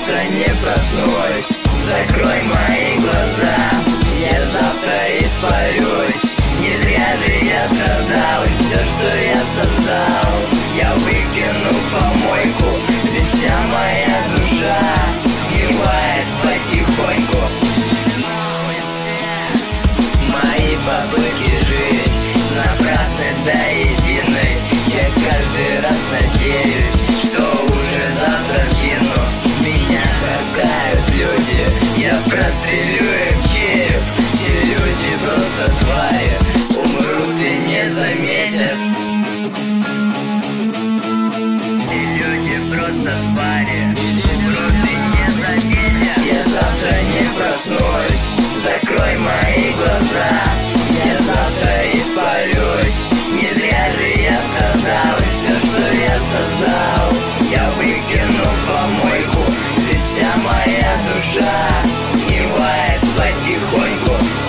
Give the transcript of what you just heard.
завтра не проснусь. Закрой мои глаза, я завтра испарюсь. Не зря же я страдал, и все, что я создал, я выкину в помойку. Ведь вся моя душа сгнивает потихоньку. Мои попытки жить напрасны до единой. Я каждый раз надеюсь, что уже завтра гину. Меня хакают люди, я прострелю им череп. Все люди просто твари, умрут и не заметят. Все люди просто твари, умрут и не заметят. Я завтра не проснусь, закрой мои глаза, я завтра испарюсь. Не зря же я страдал, и все, что я создал, я выкину в помойку. Ведь вся моя душа сгнивает потихоньку.